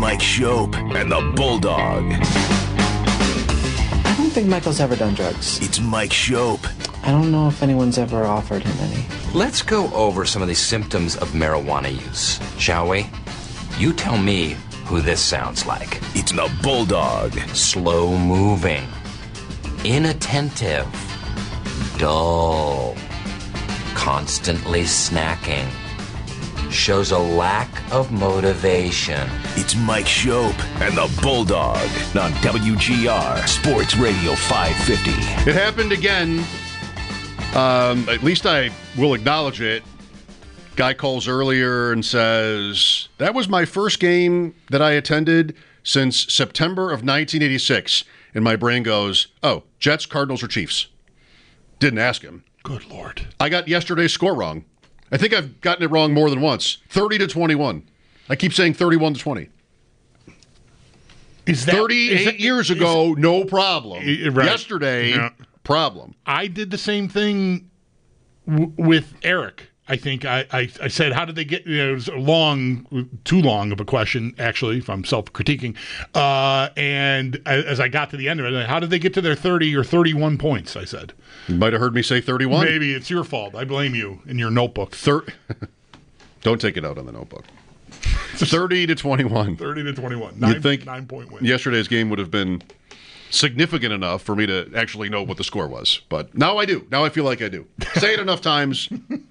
Mike Shope and the Bulldog. I don't think Michael's ever done drugs. It's Mike Shope. I don't know if anyone's ever offered him any. Let's go over some of the symptoms of marijuana use, shall we? You tell me who this sounds like. It's the Bulldog. Slow moving, inattentive, dull, constantly snacking, shows a lack of motivation. It's Mike Shope and the Bulldog on WGR Sports Radio 550. It happened again. At least I will acknowledge it. Guy calls earlier and says, that was my first game that I attended since September of 1986. And my brain goes, oh, Jets, Cardinals, or Chiefs? Didn't ask him. Good Lord. I got yesterday's score wrong. I think I've gotten it wrong more than once. 30-21. I keep saying 31-20. Is that 38 years ago, no problem. Right. Yesterday, problem. I did the same thing with Eric. I think I said, how did they get, it was too long of a question, actually, if I'm self-critiquing. And as I got to the end of it, how did they get to their 30 or 31 points, I said. You might have heard me say 31. Maybe it's your fault. I blame you in your notebook. Don't take it out on the notebook. 30-21. 30-21. You'd think 9-point win. Yesterday's game would have been significant enough for me to actually know what the score was. But now I do. Now I feel like I do. Say it enough times.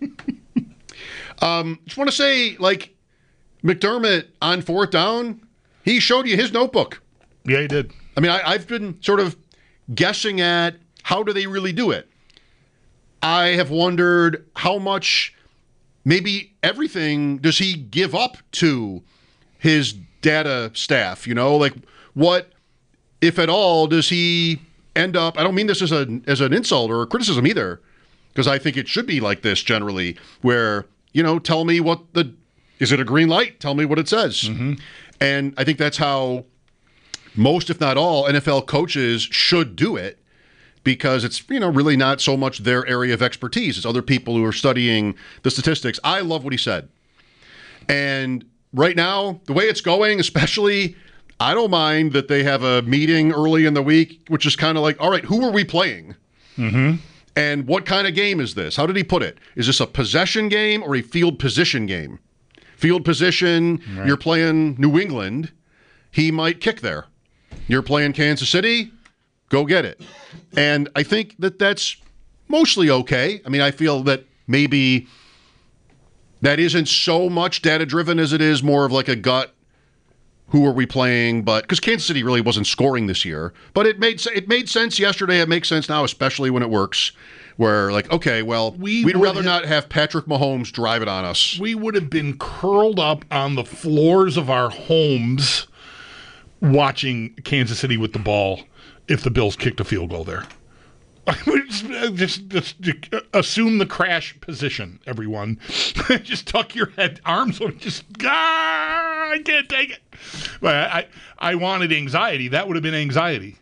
Just want to say, like, McDermott on fourth down, he showed you his notebook. Yeah, he did. I mean, I've been sort of guessing at how do they really do it. I have wondered how much, maybe everything, does he give up to his data staff? You know, like what, if at all, does he end up, I don't mean this as an insult or a criticism either, because I think it should be like this generally, where, you know, tell me is it a green light? Tell me what it says. Mm-hmm. And I think that's how most, if not all, NFL coaches should do it, because it's, you know, really not so much their area of expertise. It's other people who are studying the statistics. I love what he said. And right now, the way it's going, especially, I don't mind that they have a meeting early in the week, which is kind of like, all right, who are we playing? Mm-hmm. And what kind of game is this? How did he put it? Is this a possession game or a field position game? Field position, right. You're playing New England, he might kick there. You're playing Kansas City, go get it. And I think that that's mostly okay. I mean, I feel that maybe that isn't so much data-driven as it is more of like a gut, who are we playing? But because Kansas City really wasn't scoring this year. But it made sense yesterday. It makes sense now, especially when it works. Where, like, okay, well, we'd rather not have Patrick Mahomes drive it on us. We would have been curled up on the floors of our homes watching Kansas City with the ball if the Bills kicked a field goal there. just assume the crash position, everyone. Just tuck your arms on. I can't take it. But I wanted anxiety. That would have been anxiety.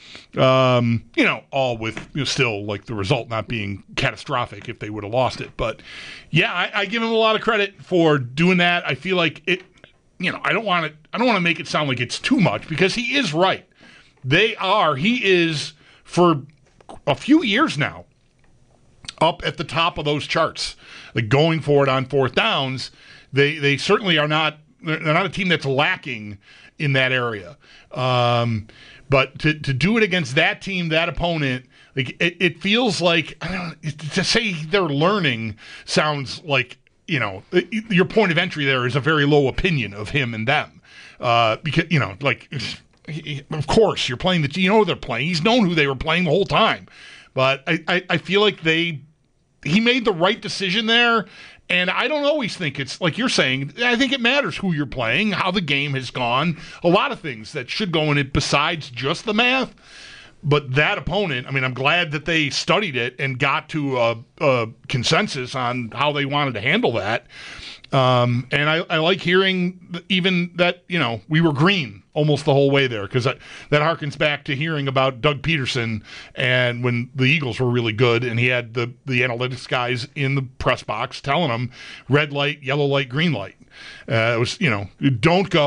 All with still like the result not being catastrophic if they would have lost it. But yeah, I give him a lot of credit for doing that. I feel like it. I don't want to make it sound like it's too much, because he is right. He is for a few years now up at the top of those charts, like going for it on fourth downs. They certainly are not. They're not a team that's lacking in that area. But to do it against that team, that opponent, like it feels like, I don't know, to say they're learning sounds like, your point of entry there is a very low opinion of him and them. Because, of course, you're playing they're playing. He's known who they were playing the whole time. But I feel like he made the right decision there. And I don't always think it's, like you're saying, I think it matters who you're playing, how the game has gone, a lot of things that should go in it besides just the math. But that opponent, I mean, I'm glad that they studied it and got to a consensus on how they wanted to handle that. And I like hearing even that, we were green almost the whole way there, because that harkens back to hearing about Doug Peterson and when the Eagles were really good and he had the analytics guys in the press box telling them red light, yellow light, green light. It was, don't go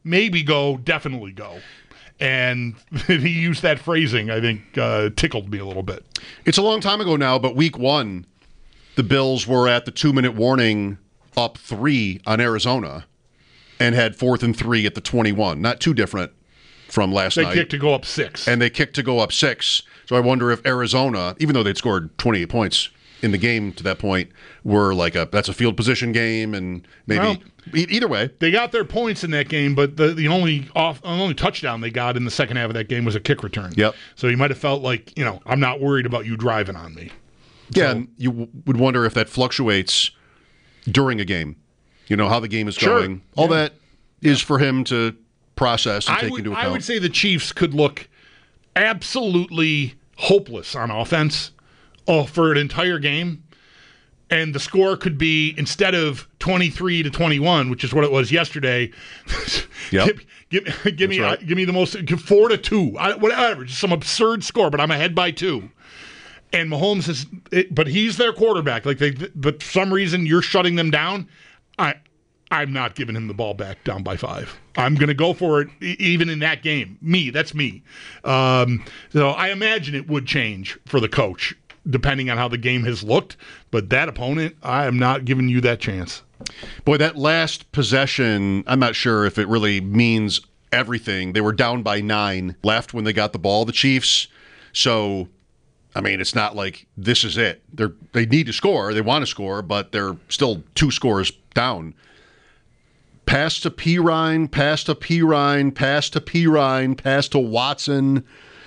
maybe go, definitely go. And he used that phrasing, I think, tickled me a little bit. It's a long time ago now, but week 1, the Bills were at the 2-minute warning up 3 on Arizona and had 4th and 3 at the 21. Not too different from last night. They kicked to go up 6. And they kicked to go up 6. So I wonder if Arizona, even though they'd scored 28 points in the game to that point, were like that's a field position game, and maybe either way. They got their points in that game, but the only touchdown they got in the second half of that game was a kick return. Yep. So you might have felt like, I'm not worried about you driving on me. Yeah, and you would wonder if that fluctuates during a game. How the game is going. All that is for him to process and take into account. I would say the Chiefs could look absolutely hopeless on offense for an entire game, and the score could be, instead of 23-21, which is what it was yesterday. Yep. give me the most 4-2, whatever, just some absurd score, but I'm ahead by 2. And Mahomes but he's their quarterback. But for some reason you're shutting them down. I'm not giving him the ball back down by 5. I'm going to go for it even in that game. That's me. So I imagine it would change for the coach depending on how the game has looked. But that opponent, I am not giving you that chance. Boy, that last possession, I'm not sure if it really means everything. They were down by 9 left when they got the ball, the Chiefs. So, it's not like this is it. They need to score. They want to score, but they're still 2 scores down. Pass to Pirine, pass to Pirine, pass to Pirine, pass to Watson,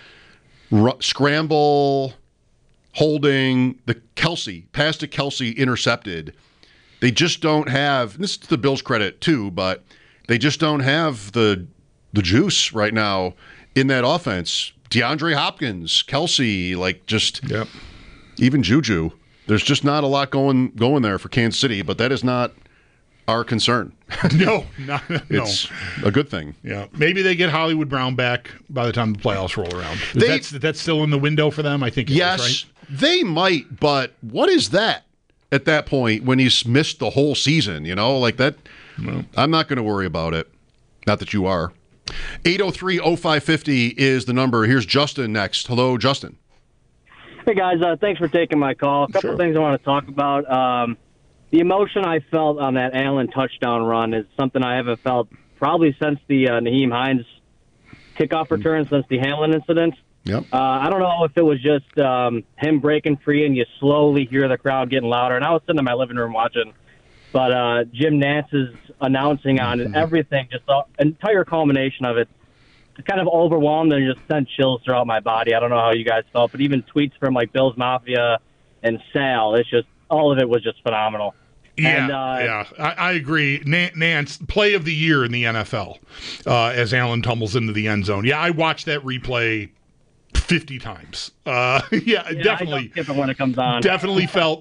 scramble, holding, the pass to Kelsey intercepted. They just don't have, this is to the Bills' credit too, but they just don't have the juice right now in that offense. DeAndre Hopkins, Kelsey, even Juju. There's just not a lot going there for Kansas City, but that is not our concern. No. It's a good thing. Yeah, maybe they get Hollywood Brown back by the time the playoffs roll around. That's still in the window for them, I think. Yes, is, right? They might, but what is that at that point when he's missed the whole season? Like that. No. I'm not going to worry about it. Not that you are. 803-0550 is the number. Here's Justin next. Hello, Justin. Hey, guys. Thanks for taking my call. A couple of things I want to talk about. The emotion I felt on that Allen touchdown run is something I haven't felt probably since the Nyheim Hines kickoff return, since the Hamlin incident. Yep. I don't know if it was just him breaking free and you slowly hear the crowd getting louder. And I was sitting in my living room watching. But Jim Nance's announcing on everything, just the entire culmination of it, just kind of overwhelmed and just sent chills throughout my body. I don't know how you guys felt, but even tweets from Bills Mafia and Sal, it's just, all of it was just phenomenal. Yeah, I agree. Nance, play of the year in the NFL as Allen tumbles into the end zone. Yeah, I watched that replay 50 times. Definitely. I don't skip it when it comes on. Definitely felt.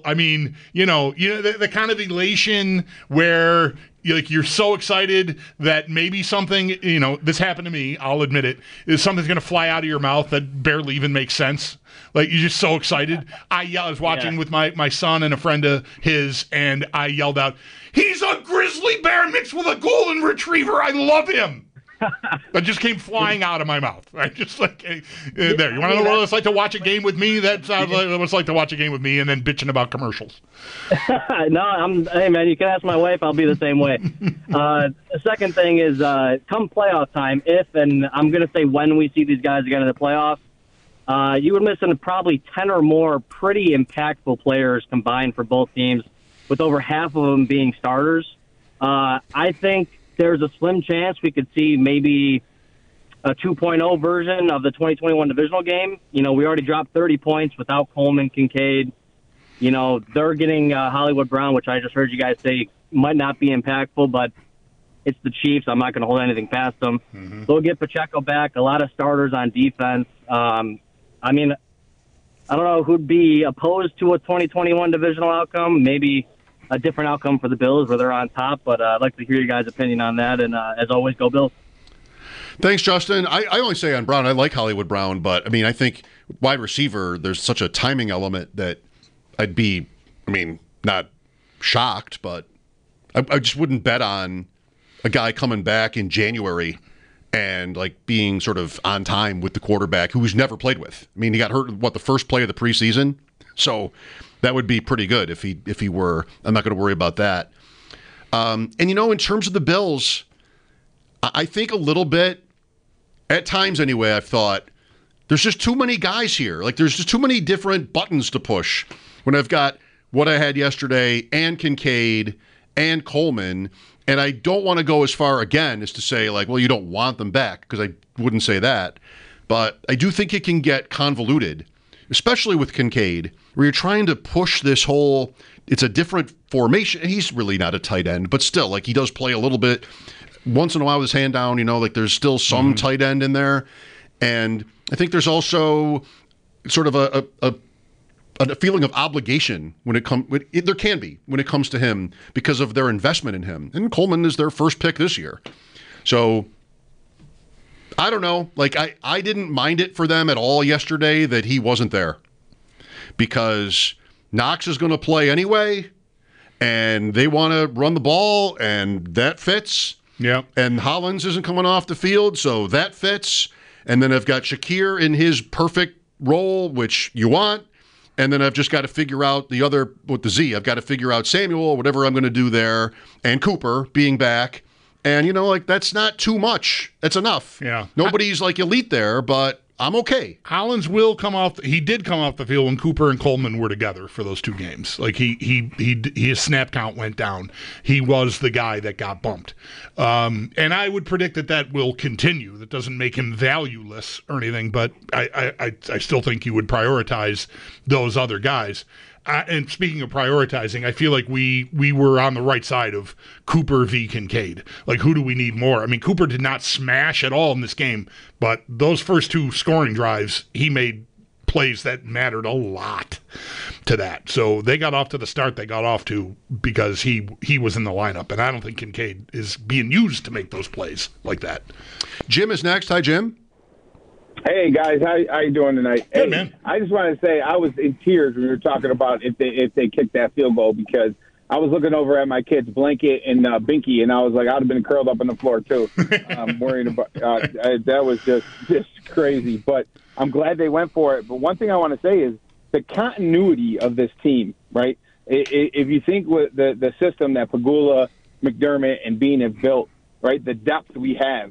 The kind of elation where you're so excited that maybe something. This happened to me. I'll admit it. Is something's going to fly out of your mouth that barely even makes sense. You're just so excited. I was watching with my son and a friend of his, and I yelled out, "He's a grizzly bear mixed with a golden retriever. I love him." That just came flying out of my mouth. I just there. You want to know what it's like to watch a game with me? That sounds like what it's like to watch a game with me and then bitching about commercials. No, hey man, you can ask my wife. I'll be the same way. The second thing is, come playoff time, and I'm going to say when we see these guys again in the playoffs, you were missing probably 10 or more pretty impactful players combined for both teams, with over half of them being starters. I think there's a slim chance we could see maybe a 2.0 version of the 2021 divisional game. We already dropped 30 points without Coleman, Kincaid. They're getting Hollywood Brown, which I just heard you guys say might not be impactful, but it's the Chiefs. I'm not going to hold anything past them. Mm-hmm. They'll get Pacheco back, a lot of starters on defense. I don't know who'd be opposed to a 2021 divisional outcome. Maybe a different outcome for the Bills where they're on top, but I'd like to hear your guys' opinion on that. And as always, go Bills. Thanks, Justin. I only say on Brown, I like Hollywood Brown, but I think wide receiver, there's such a timing element that I'd be, not shocked, but I just wouldn't bet on a guy coming back in January and like being sort of on time with the quarterback who he's never played with. I mean, he got hurt the first play of the preseason, so that would be pretty good if he were. I'm not going to worry about that. And in terms of the Bills, I think a little bit at times anyway. I've thought there's just too many guys here. Like there's just too many different buttons to push when I've got what I had yesterday and Kincaid and Coleman. And I don't want to go as far again as to say, like, well, you don't want them back, because I wouldn't say that. But I do think it can get convoluted, especially with Kincaid, where you're trying to push this whole, it's a different formation. And he's really not a tight end, but still, like, he does play a little bit once in a while with his hand down, like there's still some tight end in there. And I think there's also sort of a feeling of obligation when it comes. There can be when it comes to him because of their investment in him. And Coleman is their first pick this year, so I don't know. Like I didn't mind it for them at all yesterday that he wasn't there, because Knox is going to play anyway, and they want to run the ball, and that fits. Yeah. And Hollins isn't coming off the field, so that fits. And then I've got Shakir in his perfect role, which you want. And then I've just got to figure out the other with the Z. I've got to figure out Samuel, whatever I'm going to do there, and Cooper being back. And, like, that's not too much. That's enough. Yeah. Nobody's, like, elite there, but I'm okay. Hollins will come off. He did come off the field when Cooper and Coleman were together for those two games. Like his snap count went down. He was the guy that got bumped, and I would predict that will continue. That doesn't make him valueless or anything, but I still think you would prioritize those other guys. And speaking of prioritizing, I feel like we were on the right side of Cooper v. Kincaid. Like, who do we need more? I mean, Cooper did not smash at all in this game, but those first two scoring drives, he made plays that mattered a lot to that. So they got off to the start they got off to because he was in the lineup, and I don't think Kincaid is being used to make those plays like that. Jim is next. Hi, Jim. Hey guys, how you doing tonight? Good, hey, man. I just want to say I was in tears when we were talking about if they kicked that field goal, because I was looking over at my kids' blanket and Binky, and I was like, I'd have been curled up on the floor too, worrying about that was just crazy. But I'm glad they went for it. But one thing I want to say is the continuity of this team, right? If you think with the system that Pagula, McDermott, and Bean have built, right, the depth we have.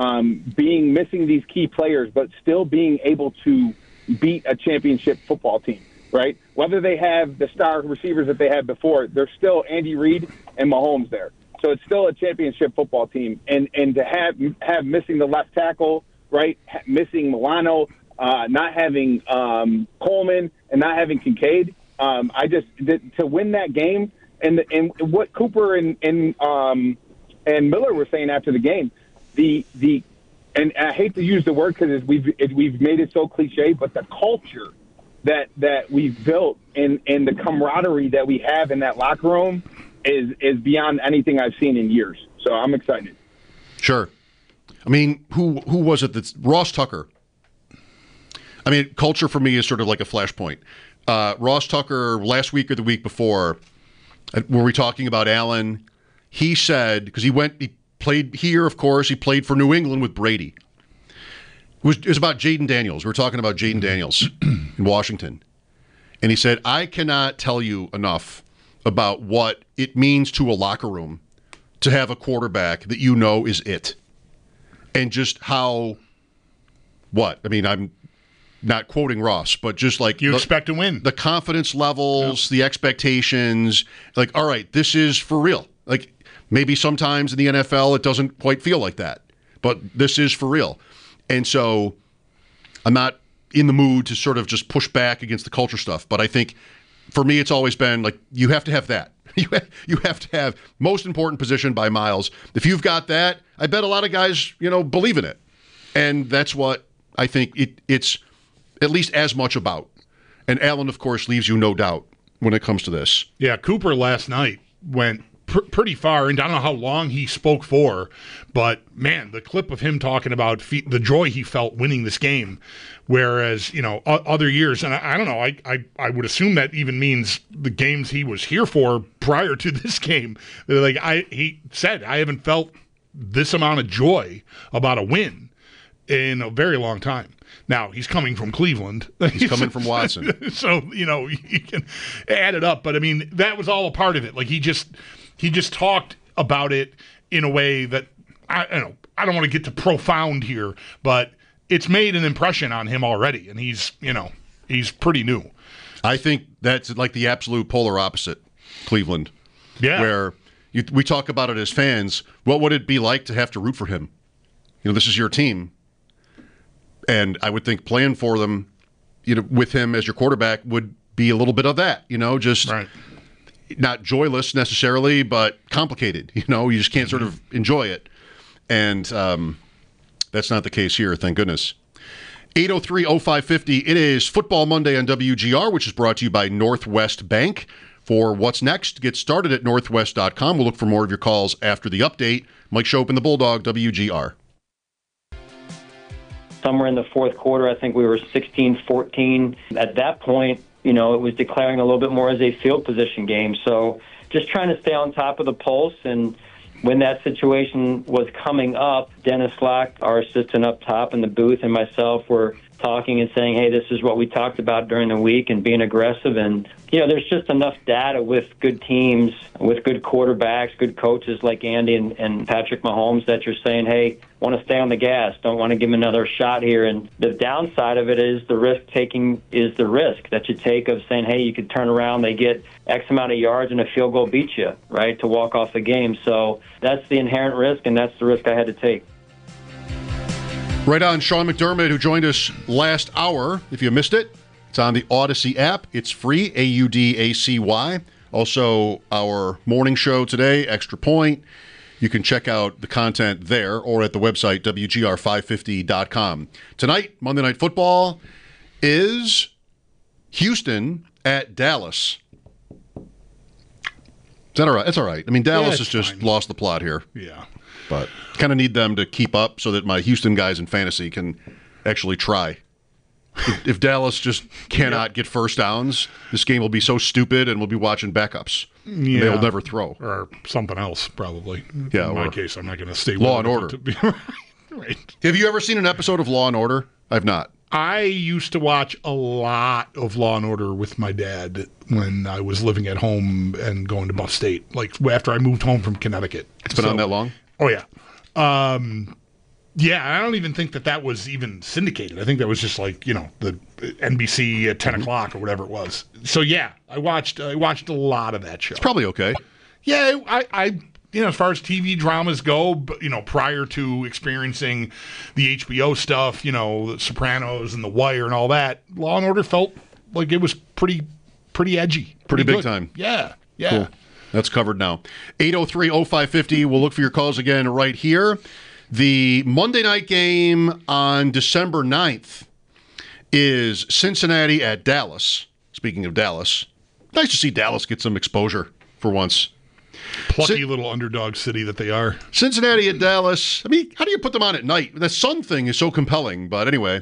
Missing these key players, but still being able to beat a championship football team, right? Whether they have the star receivers that they had before, there's still Andy Reid and Mahomes there. So it's still a championship football team. And to have missing the left tackle, right, missing Milano, not having Coleman, and not having Kincaid, to win that game, and what Cooper and Miller were saying after the game, and I hate to use the word because we've made it so cliche, but the culture that we've built and the camaraderie that we have in that locker room is beyond anything I've seen in years. So I'm excited. Sure. I mean, who was it that's Ross Tucker? I mean, culture for me is sort of like a flashpoint. Ross Tucker last week or the week before, were we talking about Allen? He said, because he played here, of course. He played for New England with Brady. It was about Jaden Daniels. We were talking about Jaden Daniels in Washington. And he said, I cannot tell you enough about what it means to a locker room to have a quarterback that you know is it. And just how, what? I mean, I'm not quoting Ross, but just like you expect to win. The confidence levels, the expectations. Like, all right, this is for real. Like, maybe sometimes in the NFL it doesn't quite feel like that, but this is for real. And so I'm not in the mood to sort of just push back against the culture stuff, but I think for me it's always been like you have to have that. You have to have most important position by miles. If you've got that, I bet a lot of guys, believe in it. And that's what I think it's at least as much about. And Allen, of course, leaves you no doubt when it comes to this. Yeah, Cooper last night went pretty far, and I don't know how long he spoke for, but man, the clip of him talking about the joy he felt winning this game, whereas other years, and I don't know, I would assume that even means the games he was here for prior to this game. He said, I haven't felt this amount of joy about a win in a very long time. Now, he's coming from Cleveland. He's coming from Watson. So, you can add it up. But, I mean, that was all a part of it. Like, he just talked about it in a way that, I don't want to get to profound here, but it's made an impression on him already. And he's pretty new. I think that's like the absolute polar opposite, Cleveland. Yeah. Where we talk about it as fans. What would it be like to have to root for him? This is your team. And I would think playing for them, with him as your quarterback would be a little bit of that, just right. Not joyless necessarily, but complicated. You just can't sort of enjoy it. And that's not the case here, thank goodness. 803-0550. It is Football Monday on WGR, which is brought to you by Northwest Bank. For what's next, get started at northwest.com. We'll look for more of your calls after the update. Mike Shope and the Bulldog, WGR. Somewhere in the fourth quarter, I think we were 16-14. At that point, it was declaring a little bit more as a field position game. So just trying to stay on top of the pulse. And when that situation was coming up, Dennis Locke, our assistant up top in the booth, and myself were talking and saying, hey, this is what we talked about during the week, and being aggressive. And, there's just enough data with good teams, with good quarterbacks, good coaches like Andy and Patrick Mahomes that you're saying, hey, want to stay on the gas, don't want to give him another shot here. And the downside of it is the risk that you take of saying, hey, you could turn around, they get X amount of yards and a field goal beats you, right, to walk off the game. So that's the inherent risk, and that's the risk I had to take. Right on, Sean McDermott, who joined us last hour. If you missed it, it's on the Odyssey app. It's free, AUDACY. Also, our morning show today, Extra Point. You can check out the content there or at the website, WGR550.com. Tonight, Monday Night Football is Houston at Dallas. Is that all right? That's all right. I mean, Dallas has just fine. Lost the plot here. Yeah. But kind of need them to keep up so that my Houston guys in fantasy can actually try. If Dallas just cannot get first downs, this game will be so stupid and we'll be watching backups. Yeah. They'll never throw. Or something else, probably. Yeah, in my or case, I'm not going to stay with Law and it. Order. Right. Have you ever seen an episode of Law and Order? I've not. I used to watch a lot of Law and Order with my dad when I was living at home and going to Buff State, like after I moved home from Connecticut. It's been on that long? Oh, yeah. Yeah, I don't even think that was even syndicated. I think that was just like, the NBC at 10 o'clock or whatever it was. So, yeah, I watched a lot of that show. It's probably okay. Yeah, I as far as TV dramas go, but, prior to experiencing the HBO stuff, The Sopranos and The Wire and all that, Law and Order felt like it was pretty edgy. Pretty big good. time. Yeah. Cool. That's covered now. 803-0550. We'll look for your calls again right here. The Monday night game on December 9th is Cincinnati at Dallas. Speaking of Dallas, nice to see Dallas get some exposure for once. Plucky little underdog city that they are. Cincinnati at Dallas. I mean, how do you put them on at night? The sun thing is so compelling, but anyway.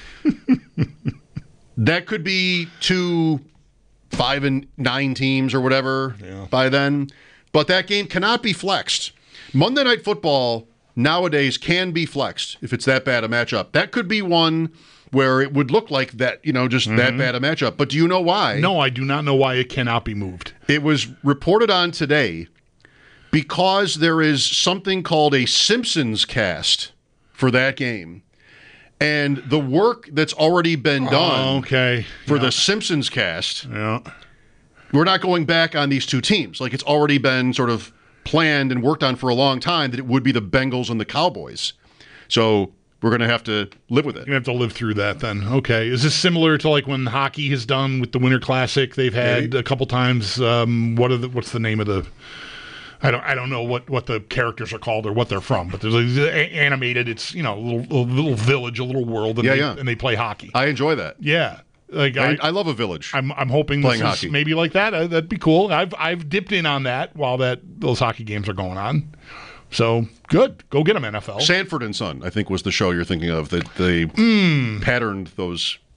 That could be 2 5-9 teams or whatever by then. But that game cannot be flexed. Monday Night Football nowadays can be flexed if it's that bad a matchup. That could be one where it would look like that, just that bad a matchup. But do you know why? No, I do not know why it cannot be moved. It was reported on today because there is something called a Simpsons cast for that game. And the work that's already been done for the Simpsons cast, we're not going back on these two teams. Like, it's already been sort of planned and worked on for a long time that it would be the Bengals and the Cowboys. So we're going to have to live with it. You're going to have to live through that then. Okay. Is this similar to like when hockey has done with the Winter Classic? They've had a couple times, what's the name of the... I don't know what the characters are called or what they're from, but there's animated. It's a little village, a little world, and and they play hockey. I enjoy that. Yeah, like I love a village. I'm hoping playing this hockey. is maybe like that. That'd be cool. I've dipped in on that while those hockey games are going on. So good, go get them, NFL. Sanford and Son, I think, was the show you're thinking of that they patterned those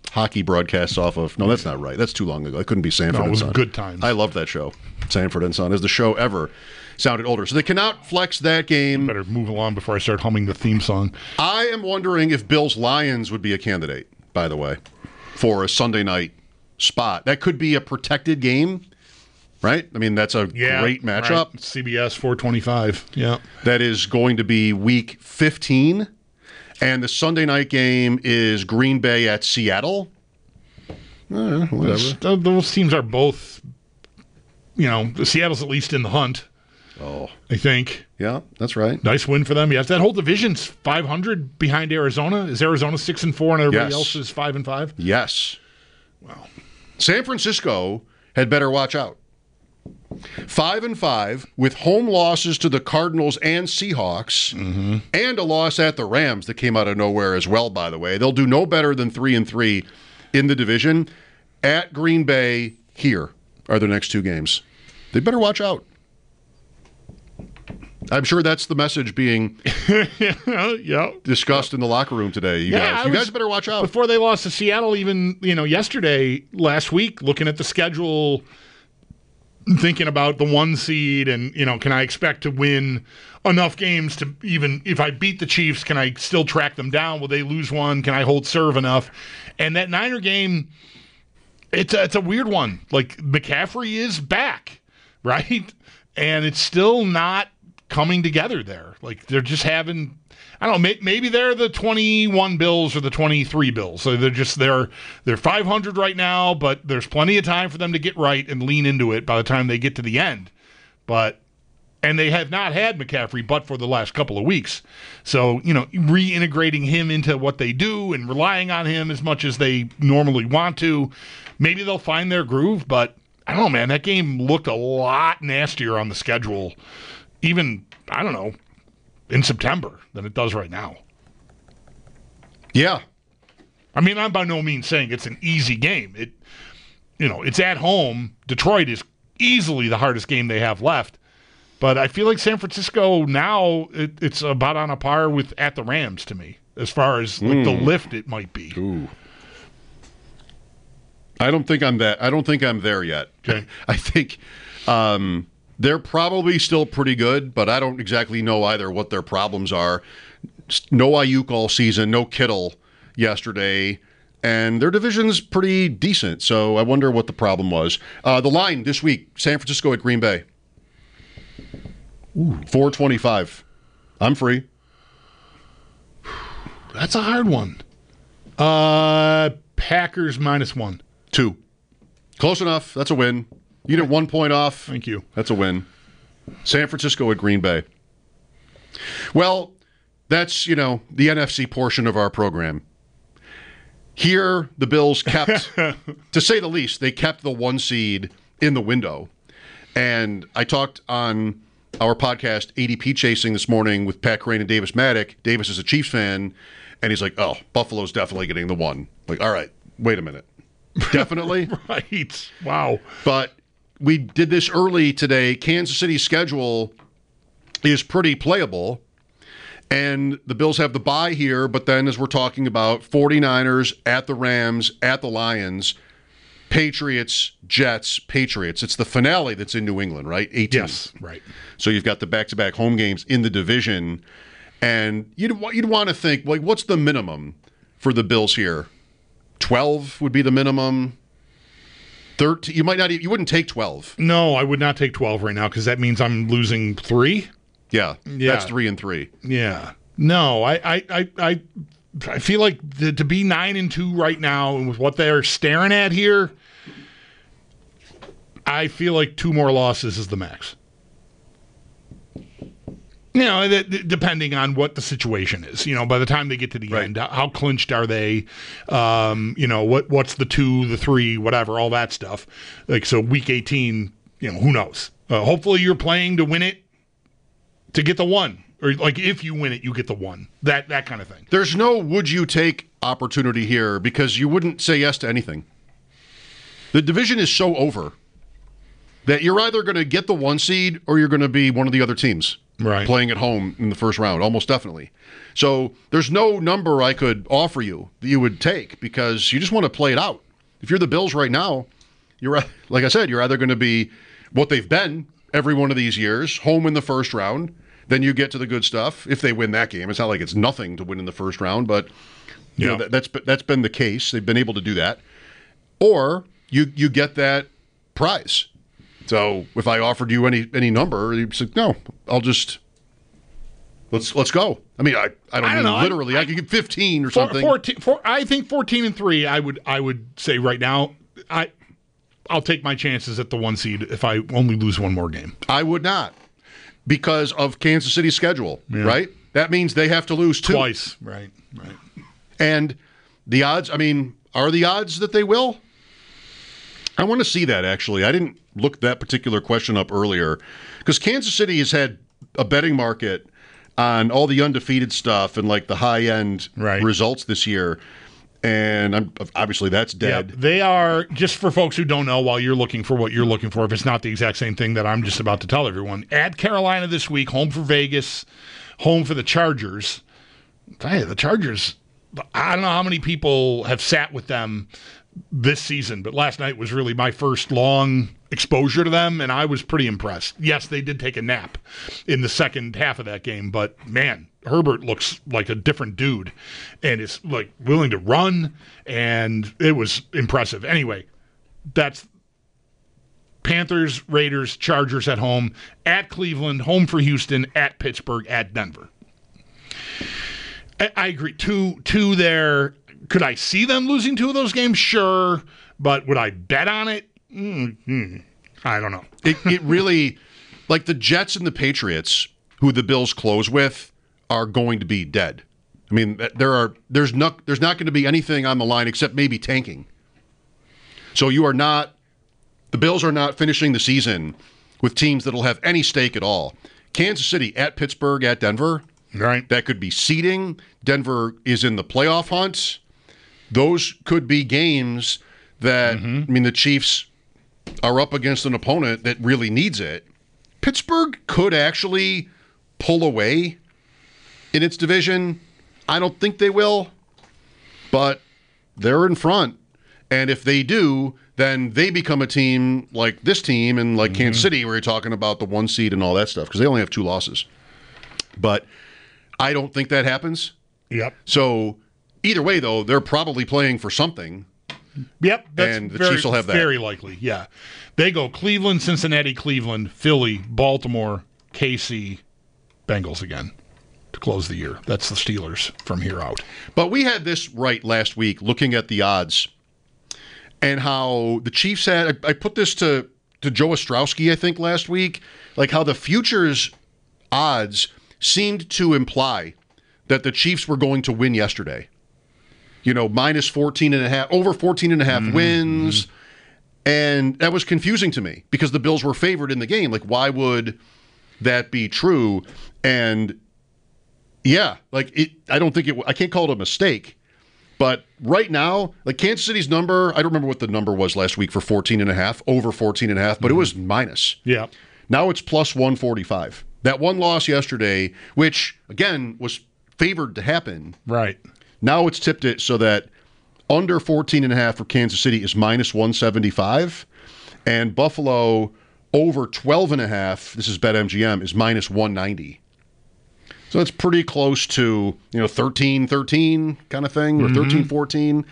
hockey broadcasts off of. No, that's not right. That's too long ago. It couldn't be Sanford No, it and was Son. Good Times. I love that show. Sanford and Son is the show ever. Sounded older. So they cannot flex that game. Better move along before I start humming the theme song. I am wondering if Bills Lions would be a candidate, by the way, for a Sunday night spot. That could be a protected game, right? I mean, that's a great matchup. Right. CBS 425. Yeah. That is going to be week 15. And the Sunday night game is Green Bay at Seattle. Whatever. Those teams are both, Seattle's at least in the hunt. Oh, I think. yeah, that's right. Nice win for them. Yes, that whole division's 500 behind Arizona. Is Arizona 6-4 and everybody Yes. else is 5-5? Yes. Wow. San Francisco had better watch out. 5-5 with home losses to the Cardinals and Seahawks, and a loss at the Rams that came out of nowhere as well, by the way. They'll do no better than 3-3 in the division. At Green Bay, here are the next two games. They better watch out. I'm sure that's the message being Yeah. discussed in the locker room today. You guys better watch out. Before they lost to Seattle, even, last week, looking at the schedule, thinking about the 1 seed and, can I expect to win enough games to even, if I beat the Chiefs, can I still track them down? Will they lose one? Can I hold serve enough? And that Niner game, it's a weird one. Like, McCaffrey is back, right? And it's still not coming together there. Like, they're just having, I don't know, maybe they're the 21 Bills or the 23 Bills. So they're 500 right now, but there's plenty of time for them to get right and lean into it by the time they get to the end. And they have not had McCaffrey but for the last couple of weeks. So, reintegrating him into what they do and relying on him as much as they normally want to, maybe they'll find their groove, but I don't know, man. That game looked a lot nastier on the schedule, even, I don't know, in September than it does right now. Yeah. I mean, I'm by no means saying it's an easy game. It's at home. Detroit is easily the hardest game they have left. But I feel like San Francisco now, it's about on a par with at the Rams to me, as far as the lift it might be. Ooh. I don't think I'm there yet. Okay. I think they're probably still pretty good, but I don't exactly know either what their problems are. No Ayuk all season, no Kittle yesterday, and their division's pretty decent. So I wonder what the problem was. The line this week: San Francisco at Green Bay. 425. I'm free. That's a hard one. Packers -1. 2. Close enough. That's a win. You get 1 point off. Thank you. That's a win. San Francisco at Green Bay. Well, that's, the NFC portion of our program. Here, the Bills kept, to say the least, they kept the 1 seed in the window. And I talked on our podcast, ADP Chasing, this morning with Pat Crane and Davis Maddock. Davis is a Chiefs fan, and he's like, oh, Buffalo's definitely getting the 1. Like, all right, wait a minute. Definitely? Right. Wow. But we did this early today. Kansas City's schedule is pretty playable, and the Bills have the bye here, but then as we're talking about, 49ers at the Rams, at the Lions, Patriots, Jets, Patriots. It's the finale that's in New England, right? 18. Yes, right. So you've got the back-to-back home games in the division, and you'd want to think, like, what's the minimum for the Bills here? 12 would be the minimum. 13. You wouldn't take 12. No, I would not take 12 right now because that means I'm losing 3. Yeah, that's 3-3. Yeah. No, I feel like to be 9-2 right now, and with what they're staring at here, I feel like 2 more losses is the max. Depending on what the situation is. By the time they get to the end, how clinched are they? What's the 2, the 3, whatever, all that stuff. Like, so week 18, who knows? Hopefully you're playing to win it, to get the 1. Or, like, if you win it, you get the 1. That kind of thing. There's no would you take opportunity here because you wouldn't say yes to anything. The division is so over that you're either going to get the 1 seed or you're going to be one of the other teams. Right. playing at home in the first round, almost definitely. So there's no number I could offer you that you would take because you just want to play it out. If you're the Bills right now, you're like I said, you're either going to be what they've been every one of these years, home in the first round. Then you get to the good stuff if they win that game. It's not like it's nothing to win in the first round, but you know that's been the case. They've been able to do that. Or you get that prize. So if I offered you any number, you'd say, no, I'll just let's go. I mean, I don't mean know. literally. I could get 15 or something. 14, I think 14-3. I would say right now. I'll take my chances at the 1 seed if I only lose one more game. I would not because of Kansas City's schedule. Right? That means they have to lose two twice. Right. And the odds. I mean, are the odds that they will? I want to see that, actually. I didn't look that particular question up earlier because Kansas City has had a betting market on all the undefeated stuff and like the high-end results this year, and obviously that's dead. Yeah, they are, just for folks who don't know, while you're looking for what you're looking for, if it's not the exact same thing that I'm just about to tell everyone, at Carolina this week, home for Vegas, home for the Chargers. Hey, the Chargers, I don't know how many people have sat with them this season, but last night was really my first long exposure to them, and I was pretty impressed. Yes, they did take a nap in the second half of that game, but man, Herbert looks like a different dude and is like willing to run, and it was impressive. Anyway, that's Panthers, Raiders, Chargers at home, at Cleveland, home for Houston, at Pittsburgh, at Denver. I agree. Two there. Could I see them losing two of those games? Sure. But would I bet on it? I don't know. It really, like the Jets and the Patriots, who the Bills close with, are going to be dead. I mean, there's not going to be anything on the line except maybe tanking. So the Bills are not finishing the season with teams that'll have any stake at all. Kansas City at Pittsburgh at Denver. Right. That could be seeding. Denver is in the playoff hunt. Those could be games that, I mean, the Chiefs are up against an opponent that really needs it. Pittsburgh could actually pull away in its division. I don't think they will, but they're in front. And if they do, then they become a team like this team and like Kansas City, where you're talking about the 1 seed and all that stuff, because they only have 2 losses. But I don't think that happens. Yep. So either way, though, they're probably playing for something. Yep. That's and the Chiefs will have that. Very likely, yeah. They go Cleveland, Cincinnati, Cleveland, Philly, Baltimore, KC, Bengals again to close the year. That's the Steelers from here out. But we had this right last week looking at the odds and how the Chiefs had – I put this to Joe Ostrowski, I think, last week, like how the futures odds seemed to imply that the Chiefs were going to win yesterday. You know, minus 14.5, over 14.5 wins. And that was confusing to me because the Bills were favored in the game. Like, why would that be true? And yeah, like I don't think I can't call it a mistake. But right now, like Kansas City's number, I don't remember what the number was last week for 14.5, over 14.5, but it was minus. Yeah. Now it's plus 145. That one loss yesterday, which again was favored to happen. Right. Now it's tipped it so that under 14.5 for Kansas City is minus 175, and Buffalo over 12.5, this is BetMGM, is minus 190. So it's pretty close to, 13-13 kind of thing, or 13-14.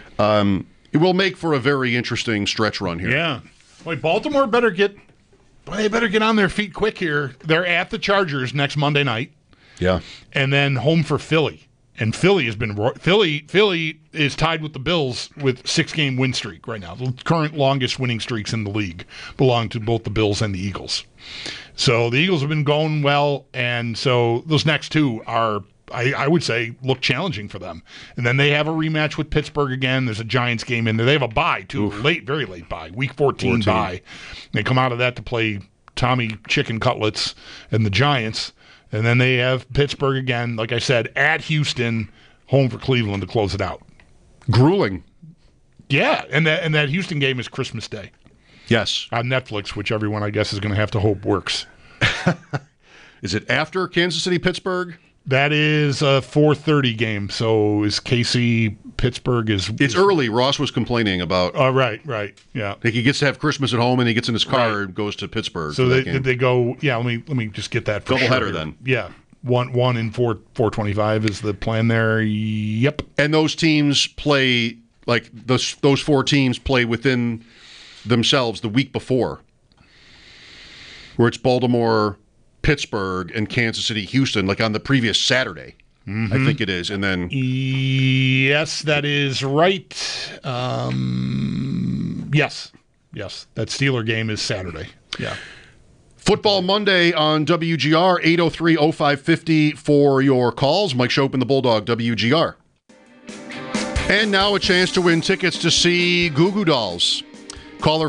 It will make for a very interesting stretch run here. Yeah. Wait, Baltimore better get on their feet quick here. They're at the Chargers next Monday night. Yeah. And then home for Philly. And Philly has been Philly is tied with the Bills with 6-game win streak right now. The current longest winning streaks in the league belong to both the Bills and the Eagles. So the Eagles have been going well, and so those next two are, I would say, look challenging for them. And then they have a rematch with Pittsburgh again. There's a Giants game in there. They have a bye too, very late bye, week 14 bye. They come out of that to play Tommy Chicken Cutlets and the Giants. And then they have Pittsburgh again, like I said, at Houston, home for Cleveland to close it out. Grueling. Yeah, and that Houston game is Christmas Day. Yes. On Netflix, which everyone, I guess, is going to have to hope works. is it after Kansas City Pittsburgh? That is a 4:30 game. So is KC Pittsburgh It's early. Ross was complaining about. Oh, right. Yeah. Like he gets to have Christmas at home, and he gets in his car and goes to Pittsburgh. So did they go? Yeah. Let me just get that for doubleheader then. Yeah. One in 4:25 is the plan there. Yep. And those teams play like those 4 teams play within themselves the week before, where it's Baltimore, Pittsburgh, and Kansas City, Houston, like on the previous Saturday. I think it is. And then. Yes, that is right. Yes. That Steeler game is Saturday. Yeah. Football Monday on WGR, 803-0550 for your calls. Mike Schopp and the Bulldog, WGR. And now a chance to win tickets to see Goo Goo Dolls. Caller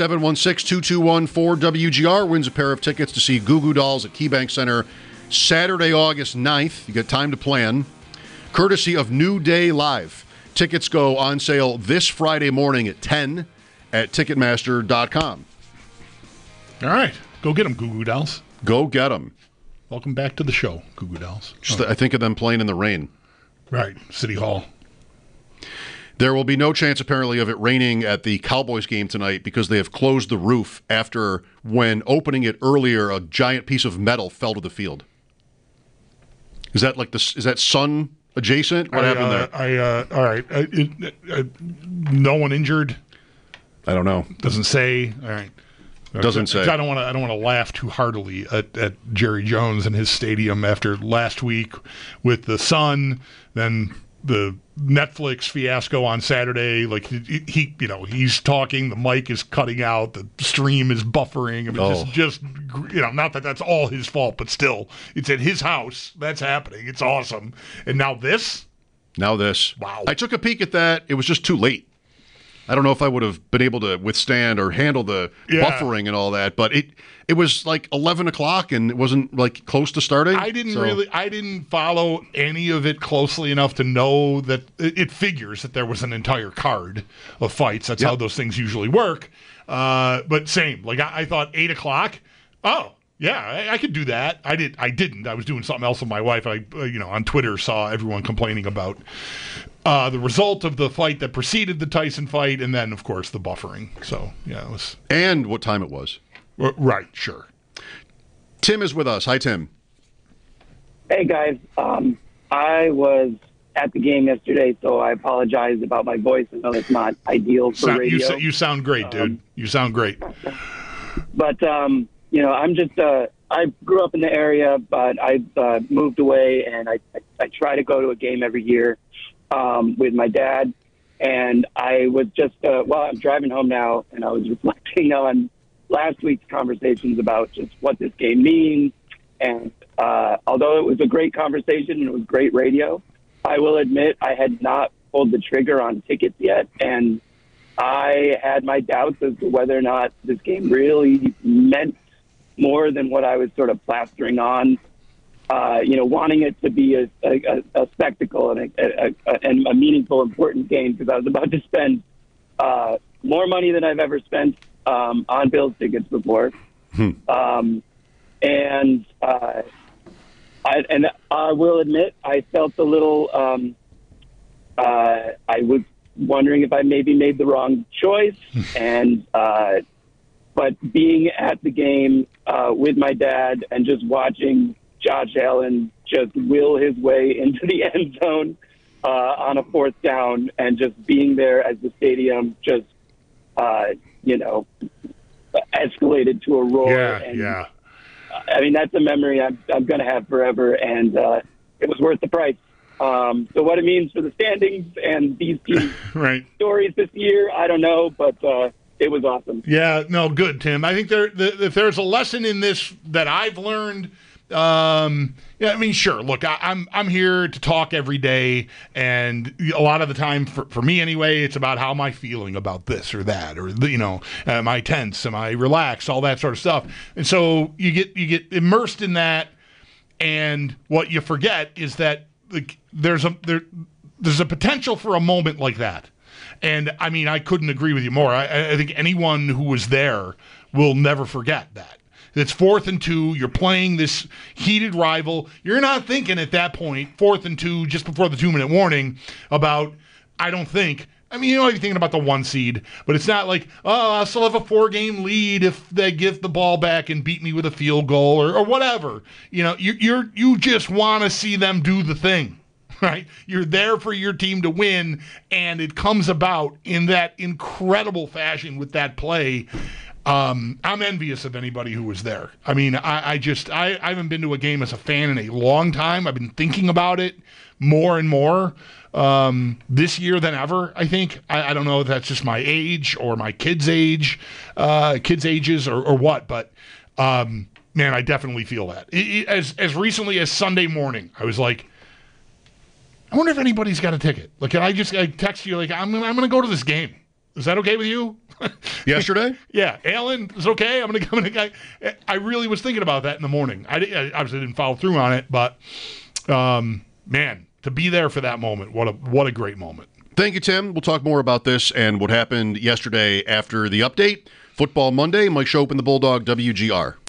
5-716-221-4WGR wins a pair of tickets to see Goo Goo Dolls at KeyBank Center Saturday, August 9th. You got time to plan. Courtesy of New Day Live. Tickets go on sale this Friday morning at 10 at Ticketmaster.com. All right. Go get them, Goo Goo Dolls. Go get them. Welcome back to the show, Goo Goo Dolls. I think of them playing in the rain. Right. City Hall. There will be no chance, apparently, of it raining at the Cowboys game tonight because they have closed the roof after, when opening it earlier, a giant piece of metal fell to the field. Is that like is that sun adjacent? What happened there? All right. No one injured. I don't know. Doesn't say. All right. Doesn't say. I don't want to laugh too heartily at Jerry Jones and his stadium after last week with the sun, then the Netflix fiasco on Saturday. Like he's talking, the mic is cutting out, the stream is buffering. I mean, just not that that's all his fault, but still, it's at his house. That's happening. It's awesome. And now this. Wow. I took a peek at that. It was just too late. I don't know if I would have been able to withstand or handle the buffering and all that, but it was like 11 o'clock and it wasn't like close to starting. I didn't follow any of it closely enough to know that it figures that there was an entire card of fights. That's how those things usually work. But same, like I thought 8 o'clock. Oh, yeah, I could do that. I didn't. I was doing something else with my wife. I, on Twitter saw everyone complaining about the result of the fight that preceded the Tyson fight, and then, of course, the buffering. So, yeah, it was. And what time it was. Right, sure. Tim is with us. Hi, Tim. Hey, guys. I was at the game yesterday, so I apologize about my voice. I know it's not ideal for radio. You sound great, dude. You sound great. But, I'm just, I grew up in the area, but I've moved away, and I try to go to a game every year with my dad. And I was just, I'm driving home now, and I was reflecting on last week's conversations about just what this game means. And although it was a great conversation and it was great radio, I will admit I had not pulled the trigger on tickets yet. And I had my doubts as to whether or not this game really meant more than what I was sort of plastering on, wanting it to be a spectacle and a meaningful, important game, because I was about to spend more money than I've ever spent on Bills tickets before. And I will admit I felt a little, I was wondering if I maybe made the wrong choice. And but being at the game with my dad and just watching Josh Allen just will his way into the end zone on a 4th down, and just being there as the stadium just, escalated to a roar. Yeah. I mean, that's a memory I'm going to have forever, and it was worth the price. So what it means for the standings and these team stories this year, I don't know, but it was awesome. Yeah, no, good, Tim. I think if there's a lesson in this that I've learned, sure. Look, I'm here to talk every day, and a lot of the time, for me anyway, it's about how am I feeling about this or that, or am I tense, am I relaxed, all that sort of stuff. And so you get immersed in that, and what you forget is that there's a potential for a moment like that. And, I mean, I couldn't agree with you more. I think anyone who was there will never forget that. It's 4th and 2. You're playing this heated rival. You're not thinking at that point, 4th and 2, just before the 2-minute warning, about, I don't think, I mean, you know, you're thinking about the 1 seed, but it's not like, oh, I'll still have a 4-game lead if they give the ball back and beat me with a field goal or whatever. You know, you just want to see them do the thing, right? You're there for your team to win, and it comes about in that incredible fashion with that play. I'm envious of anybody who was there. I mean, I haven't been to a game as a fan in a long time. I've been thinking about it more and more this year than ever, I think. I don't know if that's just my age or my kids' ages or what, but man, I definitely feel that. As recently as Sunday morning, I was like, I wonder if anybody's got a ticket. Like, I text you, like, I'm gonna go to this game. Is that okay with you? Yesterday? Yeah. Alan, is it okay? I'm gonna I really was thinking about that in the morning. I obviously didn't follow through on it, but man, to be there for that moment, what a great moment. Thank you, Tim. We'll talk more about this and what happened yesterday after the update. Football Monday, Mike Schopp and the Bulldog, WGR.